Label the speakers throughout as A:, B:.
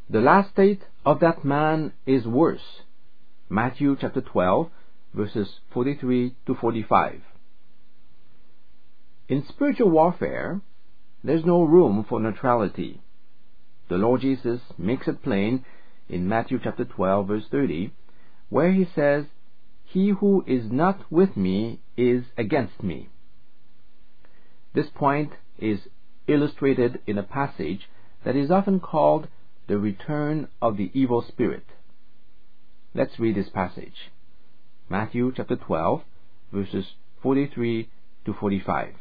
A: The last state of that man is worse. Matthew chapter 12, verses 43 to 45. In spiritual warfare, there's no room for neutrality. The Lord Jesus makes it plain in Matthew chapter 12, verse 30, where he says, "He who is not with me is against me." This point is illustrated in a passage that is often called the return of the evil spirit. Let's read this passage. Matthew chapter 12, verses 43 to 45.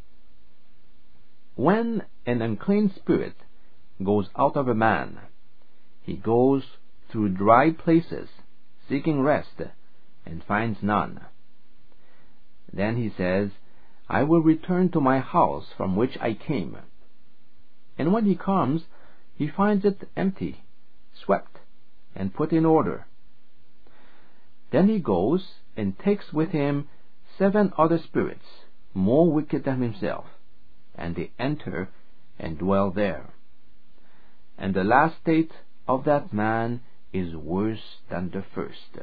A: When an unclean spirit goes out of a man, he goes through dry places, seeking rest, and finds none. Then he says, "I will return to my house from which I came." And when he comes, he finds it empty, swept, and put in order. Then he goes and takes with him 7 other spirits, more wicked than himself, and they enter and dwell there. And the last state of that man is worse than the first.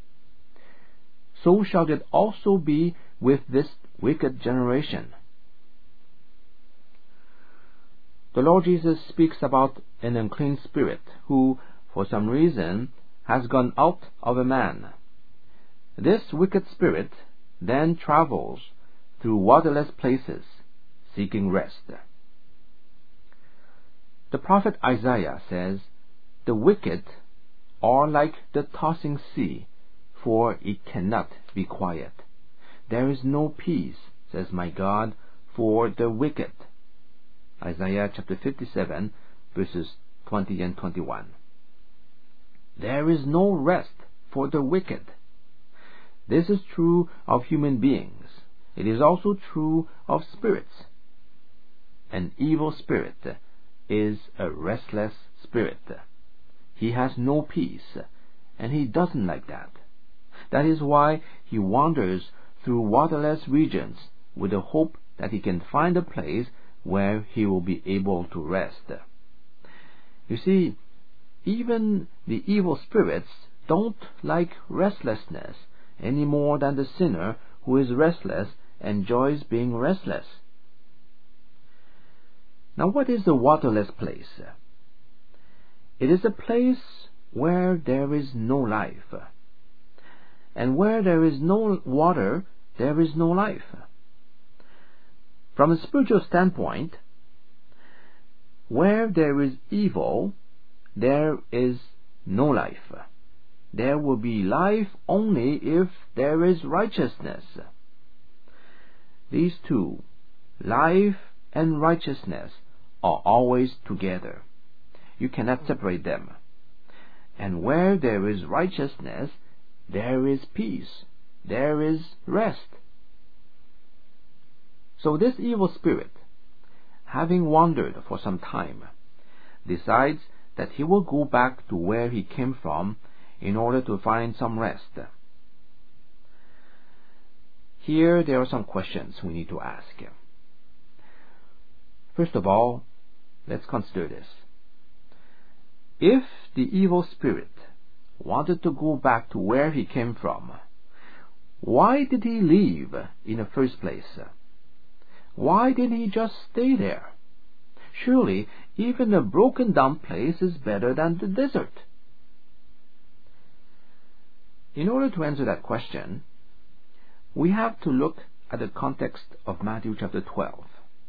A: So shall it also be with this wicked generation. The Lord Jesus speaks about an unclean spirit who, for some reason, has gone out of a man. This wicked spirit then travels through waterless places, seeking rest. The prophet Isaiah says, "The wicked are like the tossing sea, for it cannot be quiet. There is no peace, says my God, for the wicked." Isaiah chapter 57, verses 20 and 21. There is no rest for the wicked. This is true of human beings. It is also true of spirits. An evil spirit is a restless spirit. He has no peace, and he doesn't like that. That is why he wanders through waterless regions with the hope that he can find a place where he will be able to rest. You see, even the evil spirits don't like restlessness any more than the sinner who is restless enjoys being restless. Now, what is a waterless place? It is a place where there is no life. And where there is no water, there is no life. From a spiritual standpoint, where there is evil, there is no life. There will be life only if there is righteousness. These two, life and righteousness, are always together. You cannot separate them. And where there is righteousness, there is peace. There is rest. So this evil spirit, having wandered for some time, decides that he will go back to where he came from in order to find some rest. Here there are some questions we need to ask. First of all, let's consider this. If the evil spirit wanted to go back to where he came from, why did he leave in the first place? Why didn't he just stay there? Surely, even a broken down place is better than the desert. In order to answer that question, we have to look at the context of Matthew chapter 12.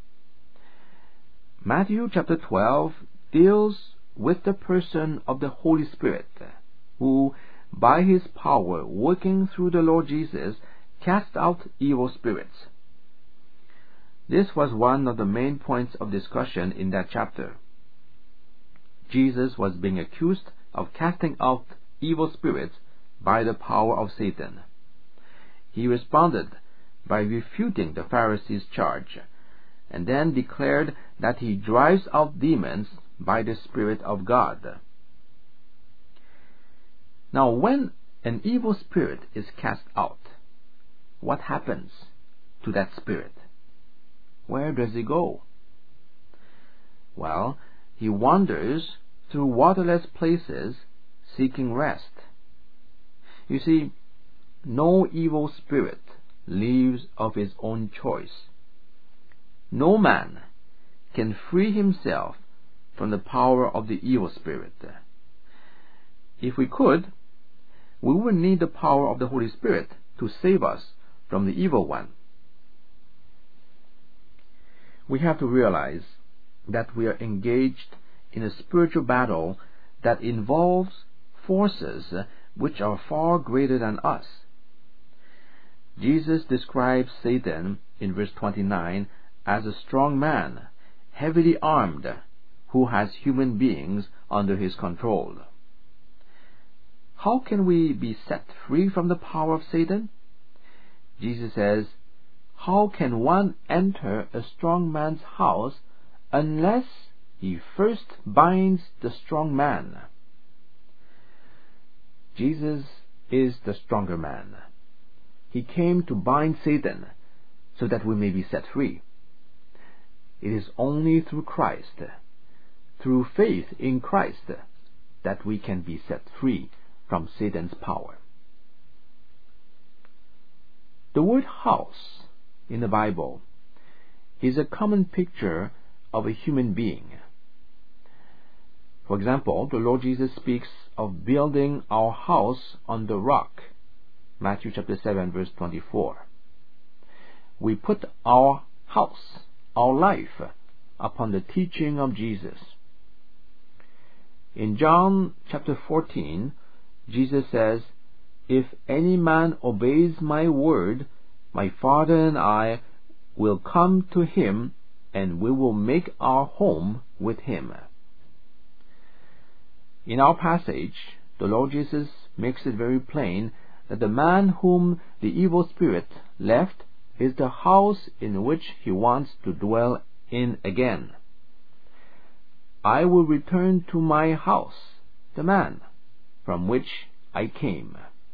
A: Matthew chapter 12 deals with the person of the Holy Spirit, who, by his power working through the Lord Jesus, cast out evil spirits. This was one of the main points of discussion in that chapter. Jesus was being accused of casting out evil spirits by the power of Satan. He responded by refuting the Pharisees' charge, and then declared that he drives out demons by the Spirit of God. Now, when an evil spirit is cast out, what happens to that spirit? Where does he go? Well, he wanders through waterless places seeking rest. You see, no evil spirit lives of his own choice. No man can free himself from the power of the evil spirit. If we could, we would need the power of the Holy Spirit to save us from the evil one. We have to realize that we are engaged in a spiritual battle that involves forces which are far greater than us. Jesus describes Satan in verse 29 as a strong man, heavily armed, who has human beings under his control. How can we be set free from the power of Satan? Jesus says, "How can one enter a strong man's house unless he first binds the strong man?" Jesus is the stronger man. He came to bind Satan so that we may be set free. It is only through Christ, through faith in Christ, that we can be set free from Satan's power. The word house in the Bible is a common picture of a human being. For example, the Lord Jesus speaks of building our house on the rock. Matthew chapter 7 verse 24. We put our house, our life, upon the teaching of Jesus. In John chapter 14, Jesus says, "If any man obeys my word, my Father and I will come to him, and we will make our home with him." In our passage, the Lord Jesus makes it very plain that the man whom the evil spirit left is the house in which he wants to dwell in again. "I will return to my house, the man, from which I came."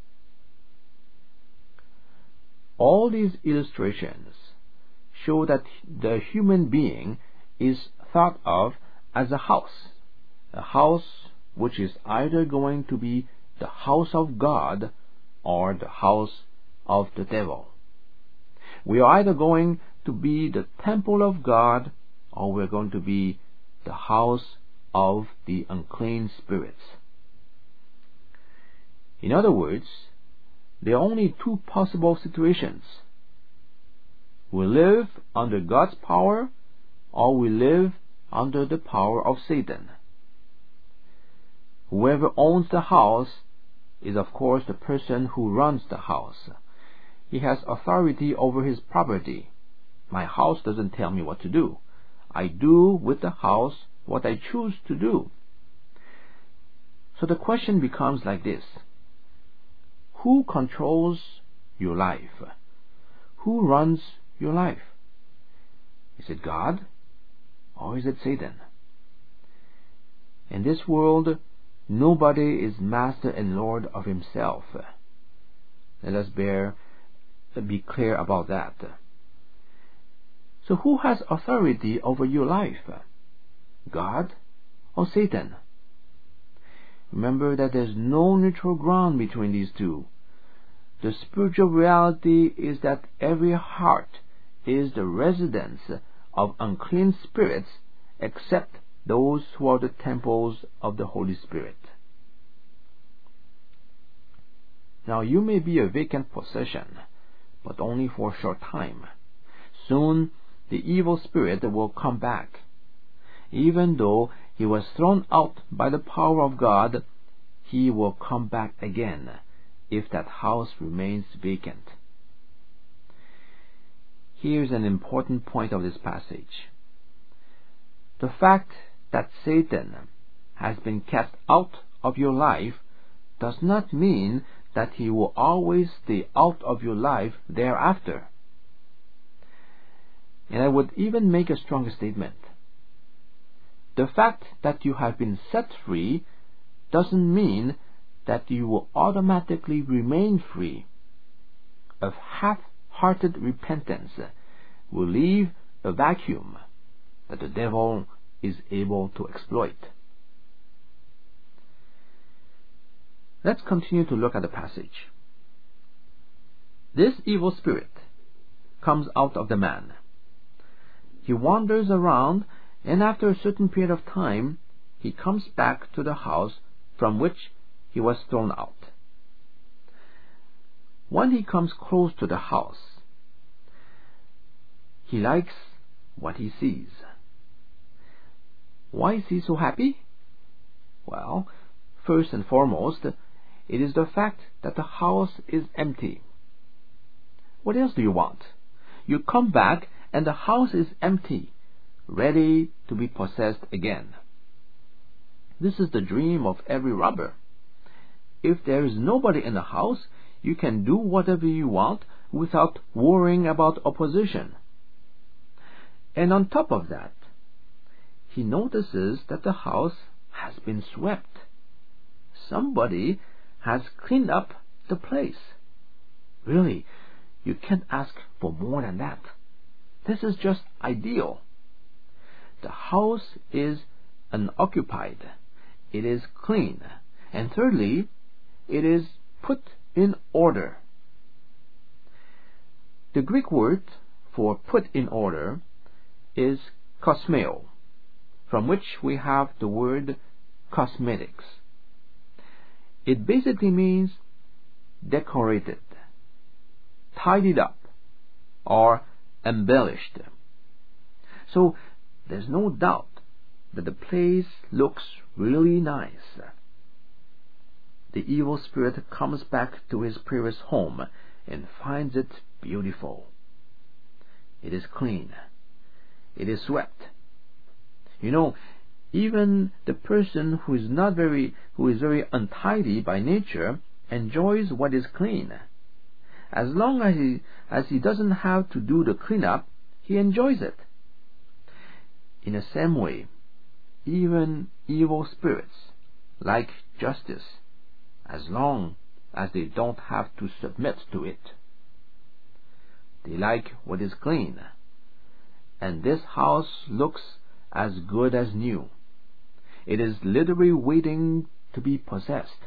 A: All these illustrations show that the human being is thought of as a house which is either going to be the house of God or the house of the devil. We are either going to be the temple of God or we're going to be the house of the unclean spirits. In other words, there are only two possible situations. We live under God's power or we live under the power of Satan. Whoever owns the house is of course the person who runs the house. He has authority over his property. My house doesn't tell me what to do. I do with the house what I choose to do. So the question becomes like this: who controls your life? Who runs your life? Is it God or is it Satan? In this world, nobody is master and lord of himself. Let us be clear about that. So who has authority over your life? God or Satan? Remember that there's no neutral ground between these two. The spiritual reality is that every heart is the residence of unclean spirits except those who are the temples of the Holy Spirit. Now you may be a vacant possession, but only for a short time. Soon the evil spirit will come back. Even though he was thrown out by the power of God, he will come back again if that house remains vacant. Here's an important point of this passage. The fact that Satan has been cast out of your life does not mean that he will always stay out of your life thereafter. And I would even make a stronger statement. The fact that you have been set free doesn't mean that you will automatically remain free. A half-hearted repentance will leave a vacuum that the devil is able to exploit. Let's continue to look at the passage. This evil spirit comes out of the man. He wanders around, and after a certain period of time, he comes back to the house from which he was thrown out. When he comes close to the house, he likes what he sees. Why is he so happy? Well, first and foremost, it is the fact that the house is empty. What else do you want? You come back and the house is empty, ready to be possessed again. This is the dream of every robber. If there is nobody in the house, you can do whatever you want without worrying about opposition. And on top of that, he notices that the house has been swept. Somebody has cleaned up the place. Really, you can't ask for more than that. This is just ideal. The house is unoccupied. It is clean. And thirdly, it is put in order. The Greek word for put in order is kosmeo, from which we have the word cosmetics. It basically means decorated, tidied up, or embellished. So there's no doubt that the place looks really nice. The evil spirit comes back to his previous home and finds it beautiful. It is clean. It is swept. You know, even the person who is very untidy by nature enjoys what is clean. As long as he doesn't have to do the cleanup, he enjoys it. In the same way, even evil spirits like justice, as long as they don't have to submit to it. They like what is clean, and this house looks as good as new. It is literally waiting to be possessed.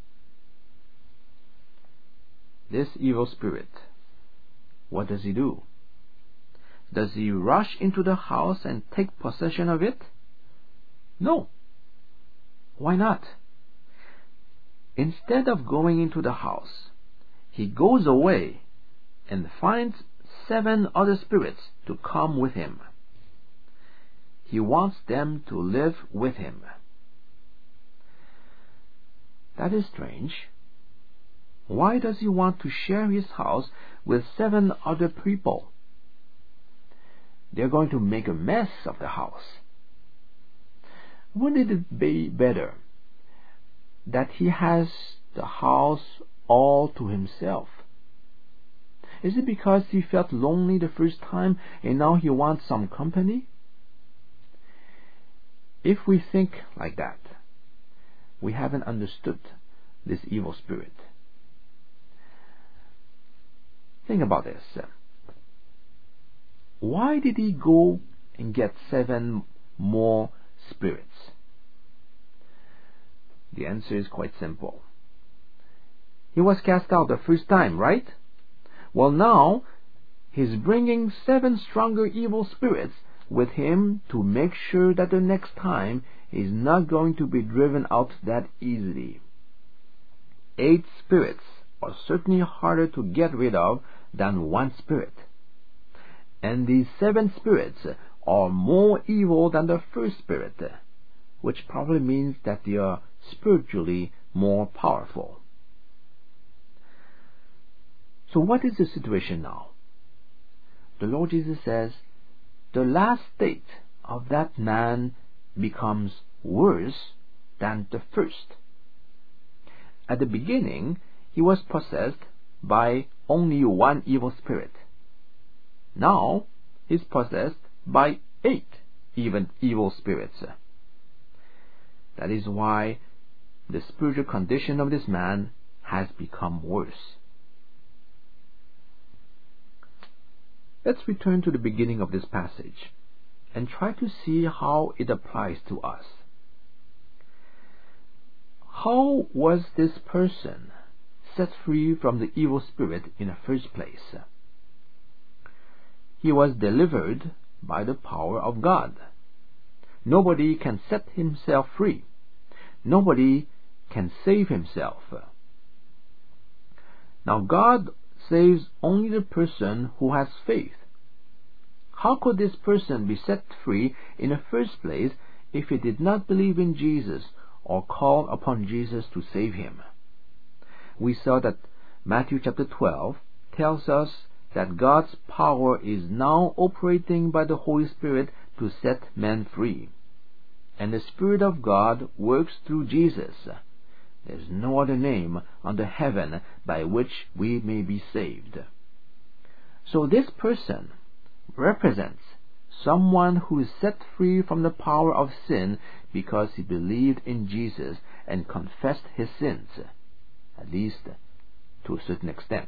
A: This evil spirit, what does he do? Does he rush into the house and take possession of it? No. Why not? Instead of going into the house, he goes away and finds 7 other spirits to come with him. He wants them to live with him. That is strange. Why does he want to share his house with 7 other people? They're going to make a mess of the house. Wouldn't it be better that he has the house all to himself? Is it because he felt lonely the first time and now he wants some company? If we think like that, we haven't understood this evil spirit. Think about this. Why did he go and get 7 more spirits? The answer is quite simple. He was cast out the first time, right? Well, now he's bringing 7 stronger evil spirits with him to make sure that the next time he's not going to be driven out that easily. 8 spirits are certainly harder to get rid of than 1 spirit. And these 7 spirits are more evil than the first spirit, which probably means that they are spiritually more powerful. So what is the situation now? The Lord Jesus says, the last state of that man becomes worse than the first. At the beginning, he was possessed by only 1 evil spirit. Now, he's possessed by 8 evil spirits. That is why the spiritual condition of this man has become worse. Let's return to the beginning of this passage and try to see how it applies to us. how was this person set free from the evil spirit in the first place? He was delivered by the power of God. Nobody can set himself free. Nobody can save himself. Now God saves only the person who has faith. How could this person be set free in the first place if he did not believe in Jesus or call upon Jesus to save him? We saw that Matthew chapter 12 tells us that God's power is now operating by the Holy Spirit to set men free. And the Spirit of God works through Jesus. There is no other name under heaven by which we may be saved. So this person represents someone who is set free from the power of sin because he believed in Jesus and confessed his sins, at least to a certain extent.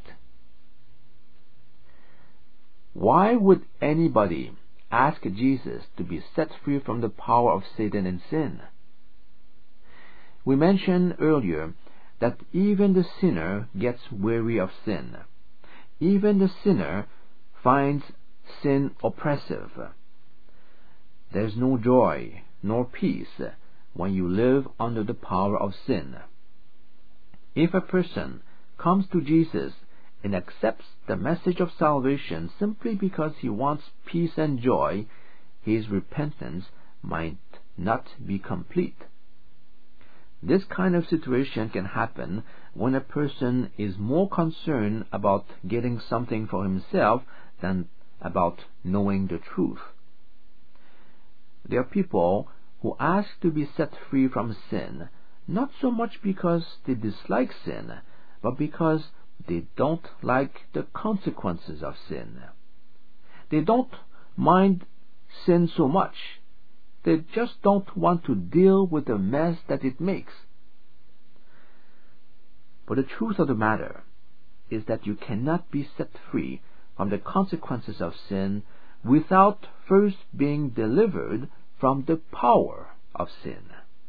A: Why would anybody ask Jesus to be set free from the power of Satan and sin? We mentioned earlier that even the sinner gets weary of sin. Even the sinner finds sin oppressive. There's no joy nor peace when you live under the power of sin. If a person comes to Jesus and accepts the message of salvation simply because he wants peace and joy, his repentance might not be complete. This kind of situation can happen when a person is more concerned about getting something for himself than about knowing the truth. There are people who ask to be set free from sin, not so much because they dislike sin, but because they don't like the consequences of sin. They don't mind sin so much. They just don't want to deal with the mess that it makes. But the truth of the matter is that you cannot be set free from the consequences of sin without first being delivered from the power of sin.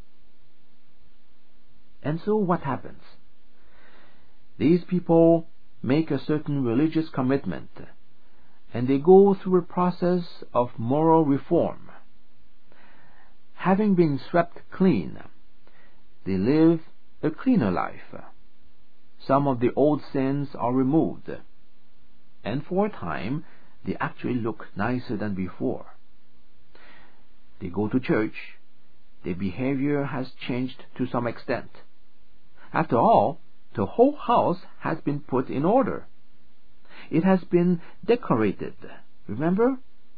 A: And so what happens? These people make a certain religious commitment, and they go through a process of moral reform. Having been swept clean, they live a cleaner life. Some of the old sins are removed, and for a time they actually look nicer than before. They go to church. Their behavior has changed to some extent. After all, the whole house has been put in order. It has been decorated, remember?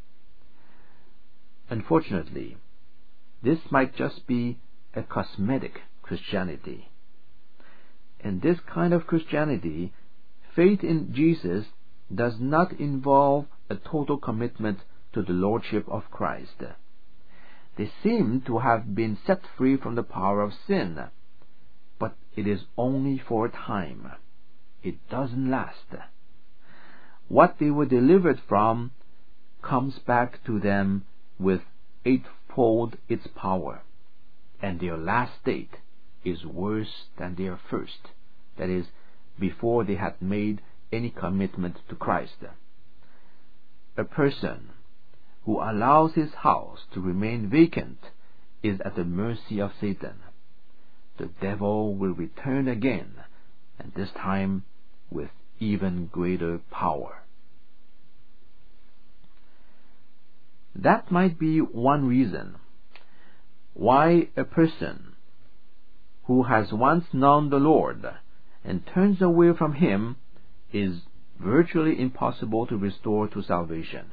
A: Unfortunately, this might just be a cosmetic Christianity. In this kind of Christianity, faith in Jesus does not involve a total commitment to the Lordship of Christ. They seem to have been set free from the power of sin, but it is only for a time. It doesn't last. What they were delivered from comes back to them with eightfold its power, and their last state is worse than their first, that is, before they had made any commitment to Christ. A person who allows his house to remain vacant is at the mercy of Satan. The devil will return again, and this time with even greater power. That might be one reason why a person who has once known the Lord and turns away from Him is virtually impossible to restore to salvation.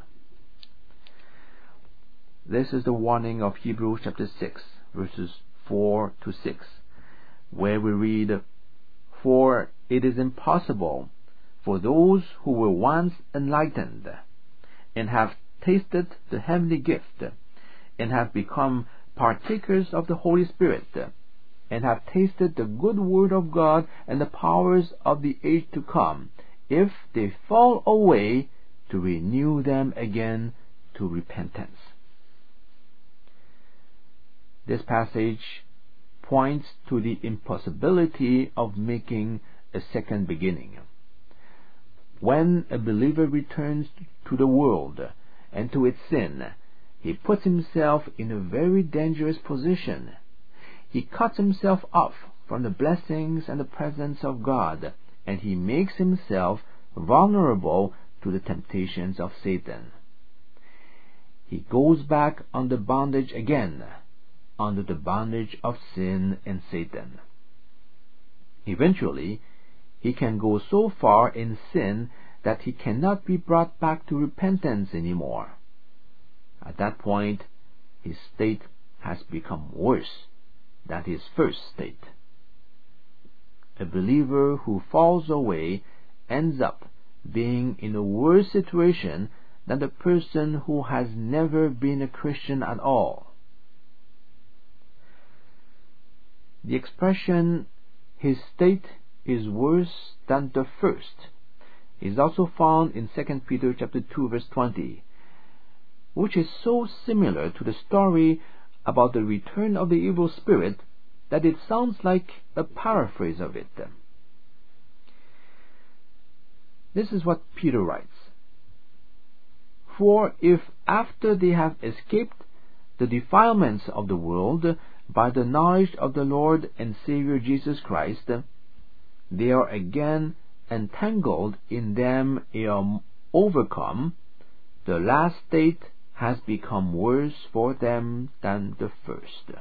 A: This is the warning of Hebrews chapter 6, verses 4 to 6, where we read, "For it is impossible for those who were once enlightened, and have tasted the heavenly gift, and have become partakers of the Holy Spirit, and have tasted the good word of God and the powers of the age to come, if they fall away, to renew them again to repentance." This passage points to the impossibility of making a second beginning. When a believer returns to the world and to its sin, he puts himself in a very dangerous position. He cuts himself off from the blessings and the presence of God, and he makes himself vulnerable to the temptations of Satan. He goes back under bondage again, under the bondage of sin and Satan. Eventually, he can go so far in sin that he cannot be brought back to repentance anymore. At that point, his state has become worse than his first state. A believer who falls away ends up being in a worse situation than the person who has never been a Christian at all. The expression, his state is worse than the first, is also found in 2 Peter chapter 2 verse 20, which is so similar to the story about the return of the evil spirit that it sounds like a paraphrase of it. This is what Peter writes: For if after they have escaped the defilements of the world by the knowledge of the Lord and Savior Jesus Christ, they are again entangled in them and are overcome, the last state has become worse for them than the first.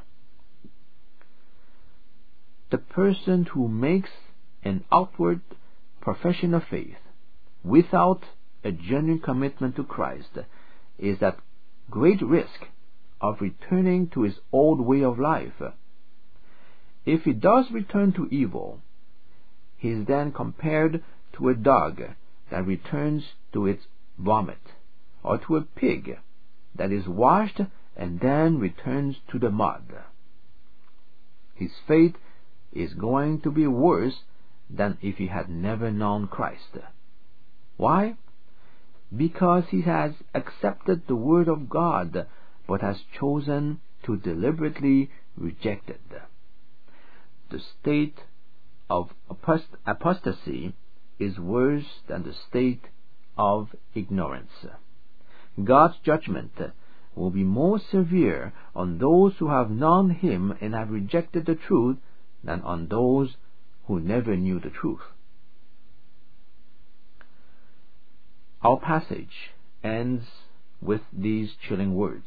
A: The person who makes an outward profession of faith without a genuine commitment to Christ is at great risk of returning to his old way of life. If he does return to evil, he is then compared to a dog that returns to its vomit, or to a pig that is washed and then returns to the mud. His fate is going to be worse than if he had never known Christ. Why? Because he has accepted the Word of God, but has chosen to deliberately reject it. The state of apostasy is worse than the state of ignorance. God's judgment will be more severe on those who have known Him and have rejected the truth than on those who never knew the truth. Our passage ends with these chilling words: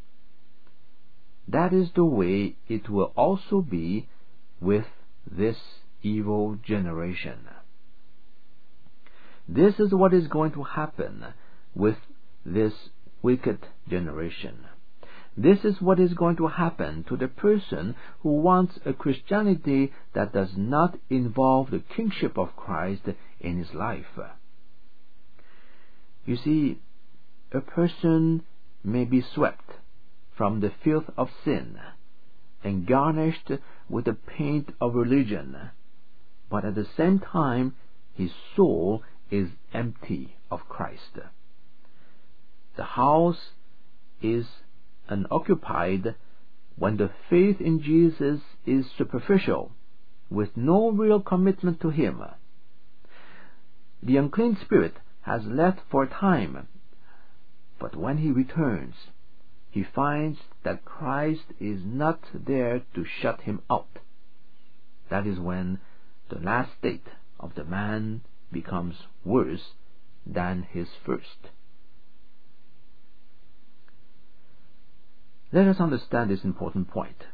A: That is the way it will also be with this evil generation. This is what is going to happen with this wicked generation. This is what is going to happen to the person who wants a Christianity that does not involve the kingship of Christ in his life. You see, a person may be swept from the filth of sin and garnished with the paint of religion, but at the same time his soul is empty of Christ. The house is unoccupied when the faith in Jesus is superficial, with no real commitment to Him. The unclean spirit has left for a time, but when he returns, he finds that Christ is not there to shut him out. That is when the last state of the man becomes worse than his first. Let us understand this important point.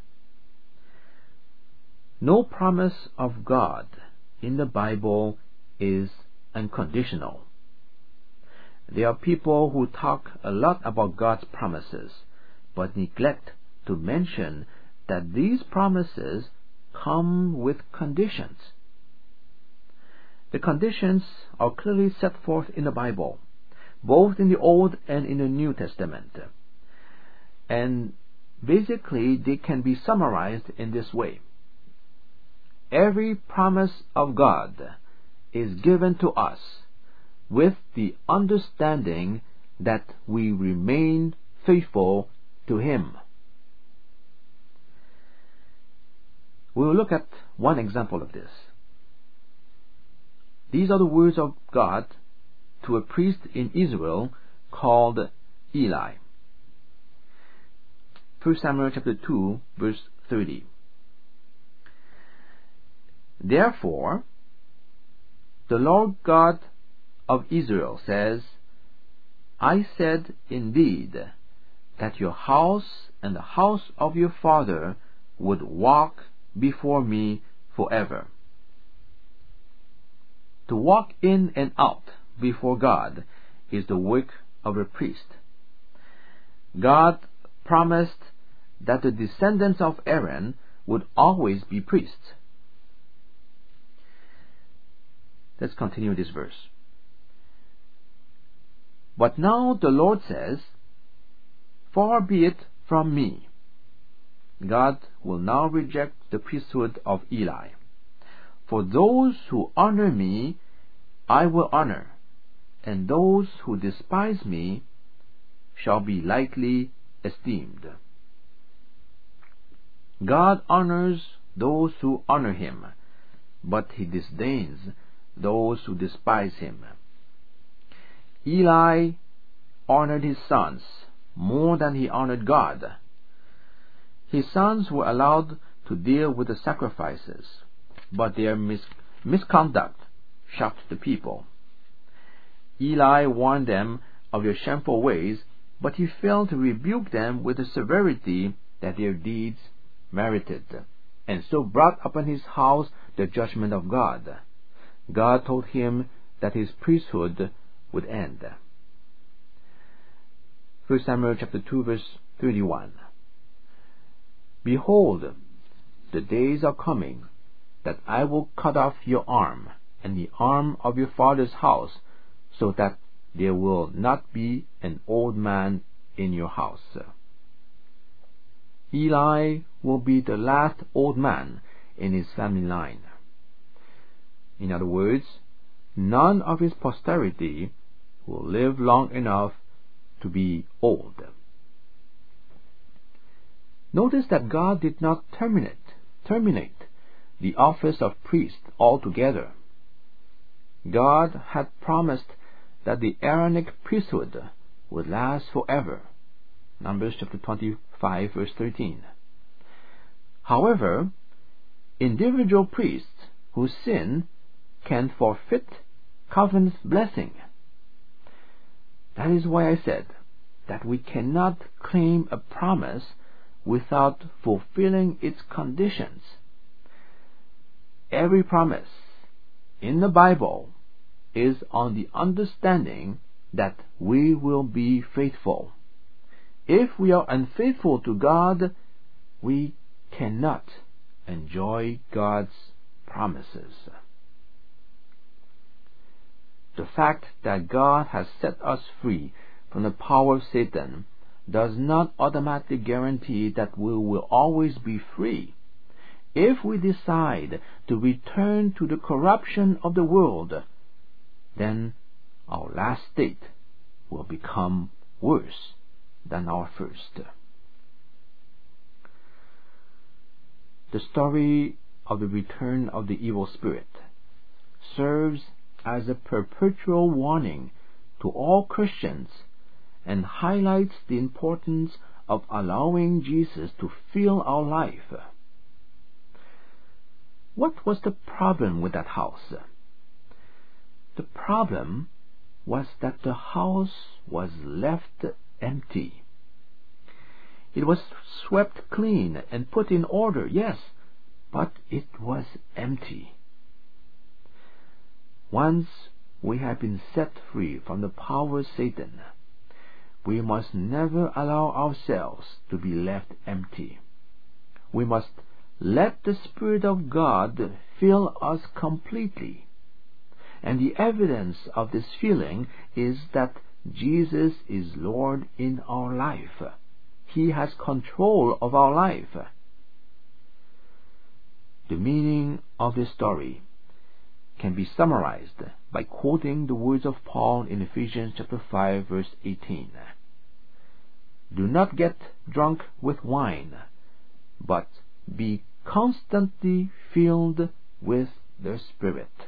A: No promise of God in the Bible is unconditional. There are people who talk a lot about God's promises, but neglect to mention that these promises come with conditions. The conditions are clearly set forth in the Bible, both in the Old and in the New Testament. And basically they can be summarized in this way: every promise of God is given to us with the understanding that we remain faithful to Him. We will look at one example of this. These are the words of God to a priest in Israel called Eli. 1 Samuel chapter 2, verse 30. Therefore, the Lord God of Israel says, I said indeed that your house and the house of your father would walk before me forever. To walk in and out before God is the work of a priest. God promised that the descendants of Aaron would always be priests. Let's continue this verse. But now the Lord says, far be it from me. God will now reject the priesthood of Eli. For those who honor me, I will honor, and those who despise me shall be lightly esteemed. God honors those who honor him, but he disdains those who despise him. Eli honored his sons more than he honored God. His sons were allowed to deal with the sacrifices, but their misconduct shocked the people. Eli warned them of their shameful ways, but he failed to rebuke them with the severity that their deeds merited, and so brought upon his house the judgment of God. God told him that his priesthood would end. 1 Samuel chapter 2, verse 31. Behold, the days are coming, that I will cut off your arm, and the arm of your father's house, so that there will not be an old man in your house. Eli will be the last old man in his family line. In other words, none of his posterity will live long enough to be old. Notice that God did not terminate the office of priest altogether. God had promised that the Aaronic priesthood would last forever. Numbers chapter 25, verse 13. However, individual priests who sin can forfeit covenant blessing. That is why I said that we cannot claim a promise without fulfilling its conditions. Every promise in the Bible is on the understanding that we will be faithful. If we are unfaithful to God, we cannot enjoy God's promises. The fact that God has set us free from the power of Satan does not automatically guarantee that we will always be free. If we decide to return to the corruption of the world, then our last state will become worse than our first. The story of the return of the evil spirit serves as a perpetual warning to all Christians and highlights the importance of allowing Jesus to fill our life. What was the problem with that house? The problem was that the house was left empty. It was swept clean and put in order, yes, but it was empty. Once we have been set free from the power of Satan, we must never allow ourselves to be left empty. We must let the Spirit of God fill us completely. And the evidence of this filling is that Jesus is Lord in our life. He has control of our life. The meaning of this story can be summarized by quoting the words of Paul in Ephesians chapter 5, verse 18. Do not get drunk with wine, but be constantly filled with the Spirit.